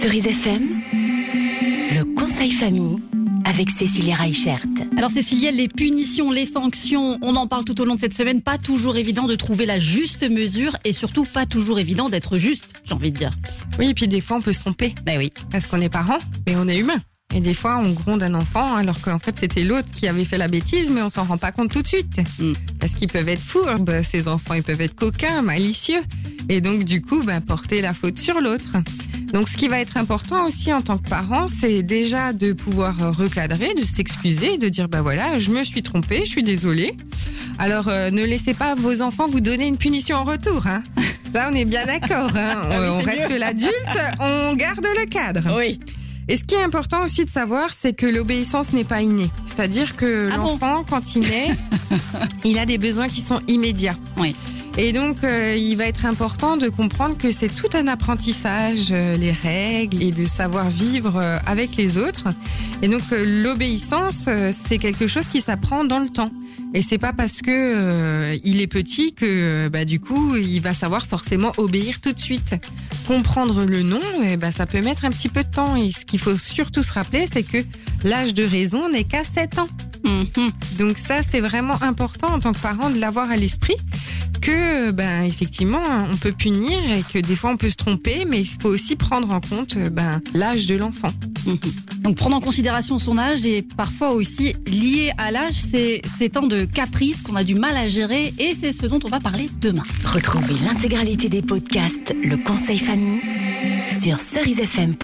Cerise FM, le conseil famille avec Cécilia Reichert. Alors Cécilia, les punitions, les sanctions, on en parle tout au long de cette semaine. Pas toujours évident de trouver la juste mesure et surtout pas toujours évident d'être juste, j'ai envie de dire. Oui, et puis des fois on peut se tromper. Ben oui. Parce qu'on est parents, mais on est humain. Et des fois on gronde un enfant alors qu'en fait c'était l'autre qui avait fait la bêtise, mais on s'en rend pas compte tout de suite. Parce qu'ils peuvent être fourbes, ces enfants, ils peuvent être coquins, malicieux. Et donc du coup, porter la faute sur l'autre. Donc ce qui va être important aussi en tant que parent, c'est déjà de pouvoir recadrer, de s'excuser, de dire voilà, je me suis trompée, je suis désolée. Alors ne laissez pas vos enfants vous donner une punition en retour. Là on est bien d'accord. On reste l'adulte, on garde le cadre. Oui. Et ce qui est important aussi de savoir, c'est que l'obéissance n'est pas innée. C'est-à-dire que l'enfant, quand il naît, il a des besoins qui sont immédiats. Oui. Et donc, il va être important de comprendre que c'est tout un apprentissage, les règles, et de savoir vivre avec les autres. Et donc, l'obéissance, c'est quelque chose qui s'apprend dans le temps. Et c'est pas parce que il est petit que du coup il va savoir forcément obéir tout de suite. Comprendre le non, ça peut mettre un petit peu de temps. Et ce qu'il faut surtout se rappeler, c'est que l'âge de raison n'est qu'à 7 ans. Donc ça, c'est vraiment important en tant que parent de l'avoir à l'esprit. Que effectivement on peut punir et que des fois on peut se tromper, mais il faut aussi prendre en compte l'âge de l'enfant. Donc prendre en considération son âge et parfois aussi lié à l'âge, ces temps de caprice qu'on a du mal à gérer, et c'est ce dont on va parler demain. Retrouvez l'intégralité des podcasts Le Conseil Famille sur cerisefm.fr.